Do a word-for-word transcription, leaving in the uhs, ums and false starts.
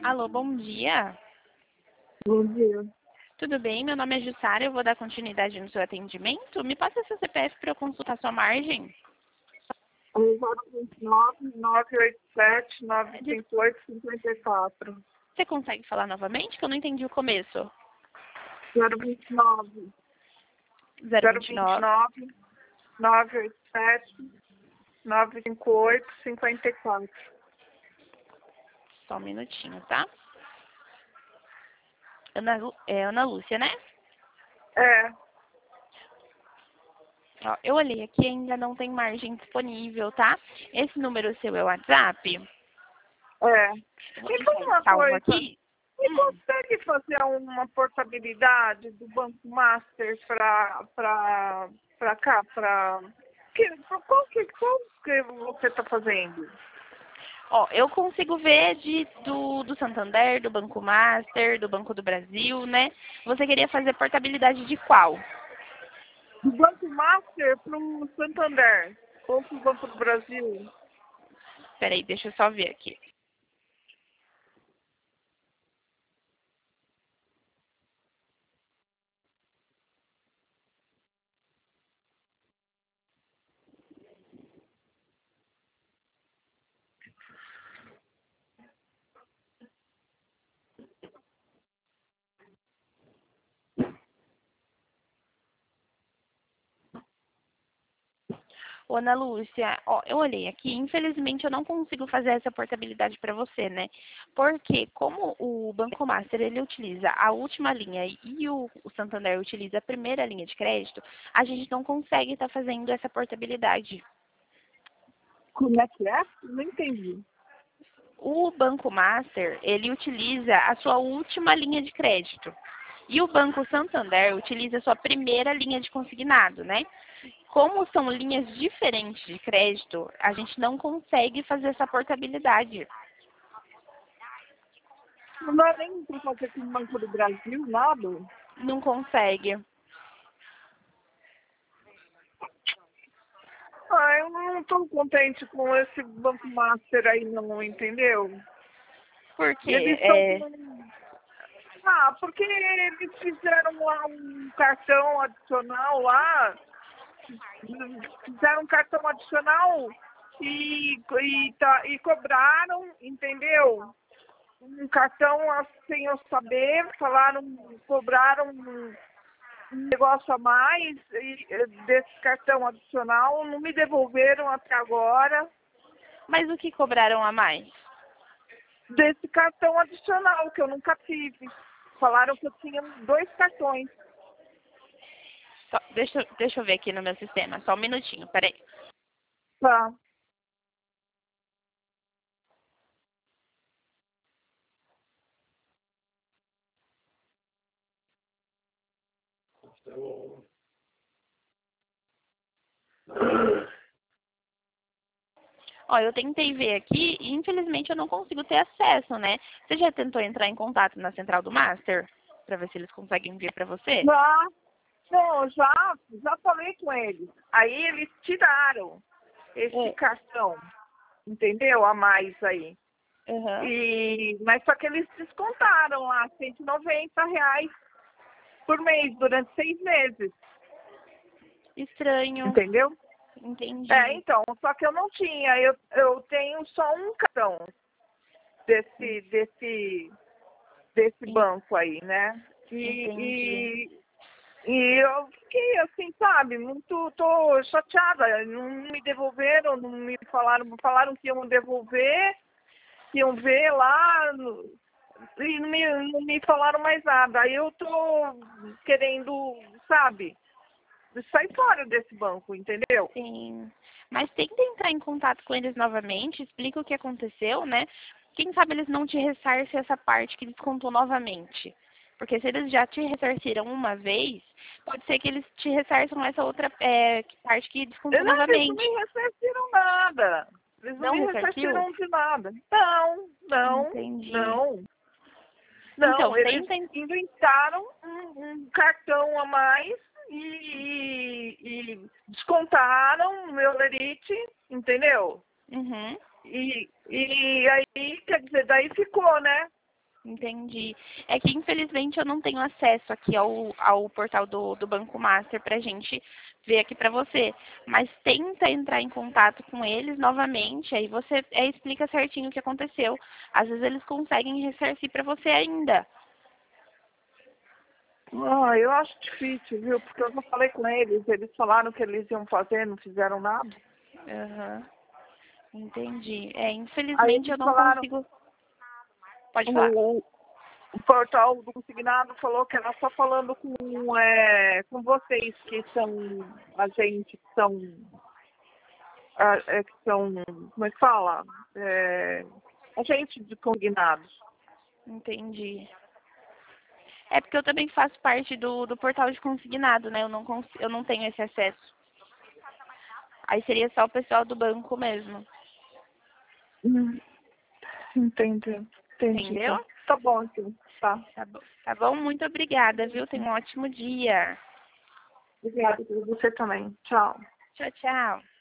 Alô, bom dia. Bom dia. Tudo bem? Meu nome é Jussara, eu vou dar continuidade no seu atendimento. Me passa seu C P F para eu consultar sua margem. zero vinte e nove, nove oito sete, nove Des- cinco oito, cinco quatro. Você consegue falar novamente? Que eu não entendi o começo. zero vinte e nove, zero zero vinte e vinte e nove. nove, nove oito sete, nove cinco oito, cinco quatro. Só um minutinho, tá? Ana, Lu- é Ana Lúcia, né? É, Ó, eu olhei aqui e ainda não tem margem disponível, tá? Esse número seu é o WhatsApp? é. Eu vou Me tentar fala uma salvo coisa. aqui. Me Hum. consegue fazer uma portabilidade do Banco Master para para para cá, para que qual que qual que você está fazendo? Ó, eu consigo ver de, do, do Santander, do Banco Master, do Banco do Brasil, né? Você queria fazer portabilidade de qual? Do Banco Master para o Santander ou para o Banco do Brasil? Peraí, deixa eu só ver aqui. Ô, Ana Lúcia, ó, eu olhei aqui, infelizmente eu não consigo fazer essa portabilidade para você, né? Porque como o Banco Master, ele utiliza a última linha e o, o Santander utiliza a primeira linha de crédito, a gente não consegue estar fazendo essa portabilidade. Como é que é? Não entendi. O Banco Master, ele utiliza a sua última linha de crédito. E o Banco Santander utiliza a sua primeira linha de consignado, né? Como são linhas diferentes de crédito, a gente não consegue fazer essa portabilidade. Não dá nem para fazer com o Banco do Brasil, nada? Não consegue. Ah, eu não estou contente com esse Banco Master aí não, entendeu? Porque Eles estão é, com... Ah, porque eles fizeram lá um cartão adicional lá, fizeram um cartão adicional e, e, tá, e cobraram, entendeu? Um cartão assim, sem eu saber, falaram, cobraram um um negócio a mais e, eh, desse cartão adicional, não me devolveram até agora mas o que cobraram a mais? desse cartão adicional que eu nunca tive. Falaram que eu tinha dois cartões. Só- deixa, eu- deixa eu ver aqui no meu sistema, só um minutinho, peraí. Tá. Ó, eu tentei ver aqui e infelizmente eu não consigo ter acesso, né? Você já tentou entrar em contato na central do Master? Pra ver se eles conseguem enviar pra você? Já, não, já, já falei com eles. Aí eles tiraram esse É. cartão, entendeu? A mais aí. Aham. E, mas só que eles descontaram lá cento e noventa reais por mês durante seis meses, Estranho. entendeu? Entendi. É, então, só que eu não tinha, eu, eu tenho só um cartão desse, desse, desse En- banco aí, né? Entendi. E, e, e eu fiquei assim, sabe, muito, tô chateada, não me devolveram, não me falaram, falaram que iam devolver, que iam ver lá, no- e não me, não me falaram mais nada. Aí eu tô querendo, sabe, sair fora desse banco, entendeu? Sim. Mas tenta entrar em contato com eles novamente, explica o que aconteceu, né? Quem sabe eles não te ressarcem essa parte que descontou novamente. Porque se eles já te ressarciram uma vez, pode ser que eles te ressarçam essa outra é, parte que descontou Não, eles não novamente. me ressarciram nada. Eles não Não me ressarciu? ressarciram de nada. Não, não, Entendi. não. Então, Não, eles tenta. en- inventaram um, um cartão a mais e, e descontaram o meu lerite, entendeu? Uhum. E, e aí, quer dizer, daí ficou, né? Entendi. É que, infelizmente, eu não tenho acesso aqui ao, ao portal do, do Banco Master para a gente ver aqui para você. Mas tenta entrar em contato com eles novamente, aí você é, explica certinho o que aconteceu. Às vezes eles conseguem ressarcir para você ainda. Ah, eu acho difícil, viu? Porque eu não falei com eles, eles falaram que eles iam fazer, não fizeram nada. Aham. Entendi. É, Aí infelizmente eu eles não falaram, consigo. Pode falar. o, o portal do consignado falou que era só falando com, é, com vocês que são agentes, que são, ah, é, que são, como é que fala? É, agentes de consignados. Entendi. É porque eu também faço parte do, do portal de consignado, né? Eu não, cons... eu não tenho esse acesso. Aí seria só o pessoal do banco mesmo. Hum, entendi, entendi. Entendeu? Então. Tá bom, então. Tá. Tá bom. Tá bom? Muito obrigada, viu? Tenha um ótimo dia. Obrigada por você também. Tchau. Tchau, tchau.